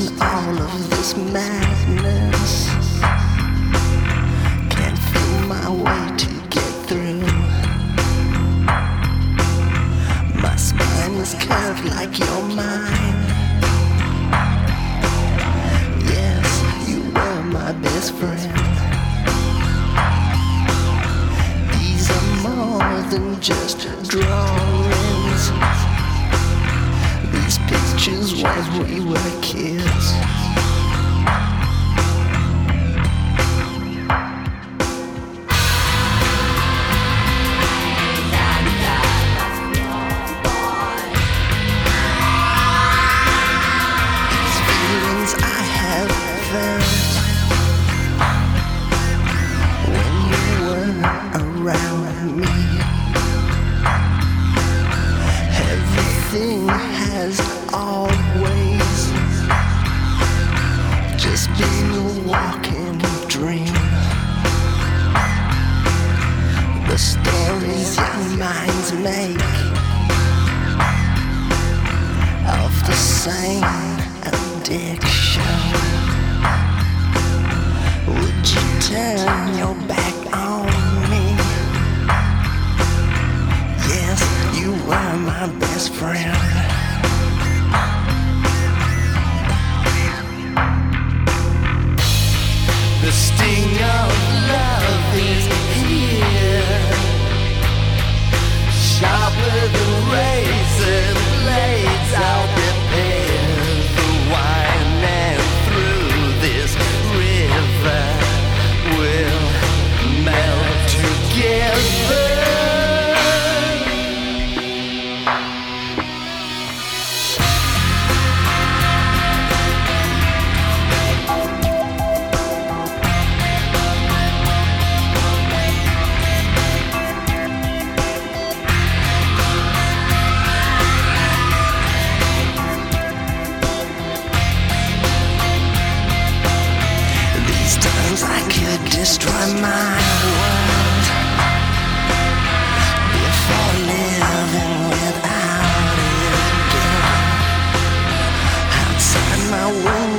all of this madness. Can't feel my way to get through. My spine is curved like your mind. Yes, you were my best friend. These are more than just drawings. These pictures when we were kids. These feelings I have felt when you were around me. Everything has always just been a walking dream. The stories young minds make of the same addiction. Would you turn your back on me? Yes, you were my best friend. The sting of love is here, sharper than razor blades. I'll prepare the wine, and through this river we'll melt together. I could destroy my world before living without it again. Outside my window